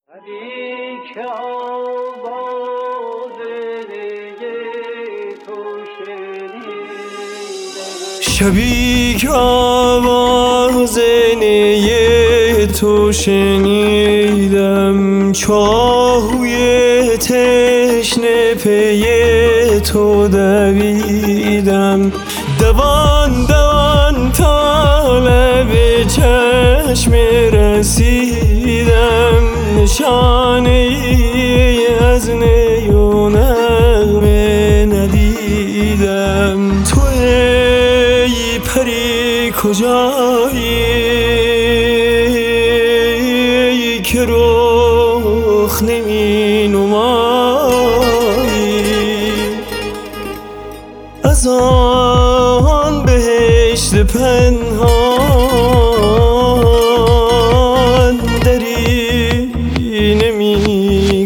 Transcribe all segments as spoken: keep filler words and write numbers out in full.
شبی که آواز نی تو شنیدم، چاهوی تشنه پی تو دویدم. دوان دوان تا لب چشم رسیدم، نشانه ای از نی و نغمه ندیدم. تو ای پری کجایی که رخ نمی نمایی؟ از آن بهشت پنهان دری نمی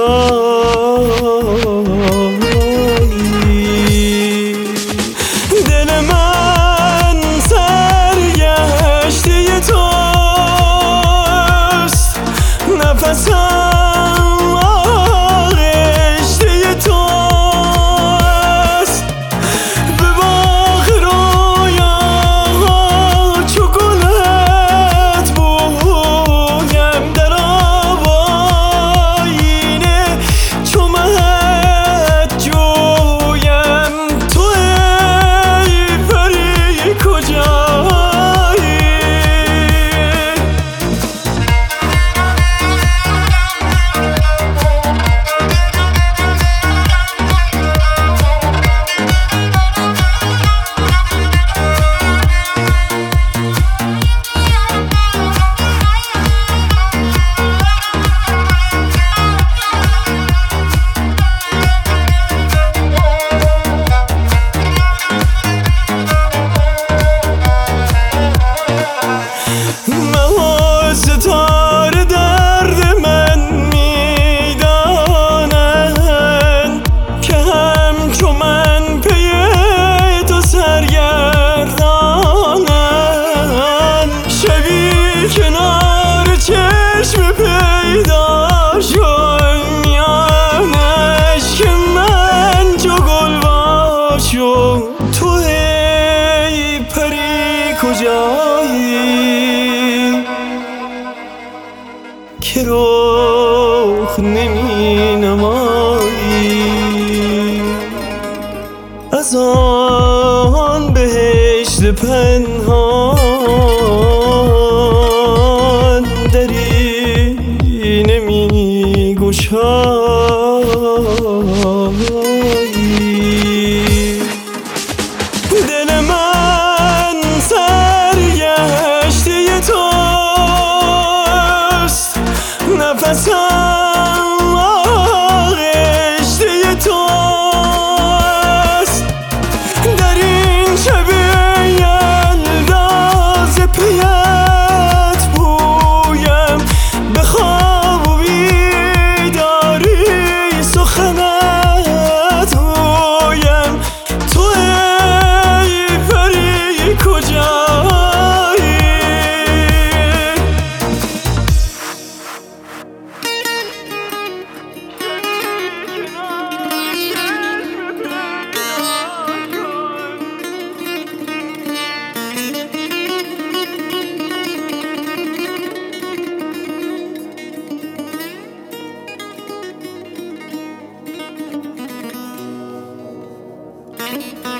گشایی؟ دل من سرگشته توست، نفسم آغشته توست. به باغ رویاها چو گلت بویم، در آیینه چو مهت جویم. تو ای پری کجایی؟ ماه ستاره درد من میدانند که همچو من پی تو سرگردانند. شبی کنار چشم پیدا شد، میان اشک من چو گلوا شد. تو ای پری کجایی که رخ نمی نمایی؟ از آن بهشت پنهان دری نمی گشایی؟ دل من سرگشته توست، نفسم آغشته توست. در این شب یلدا ز پیت بویم، به خواب و بیداری سخنت گویم. تو ای پری کجایی؟ Thank you.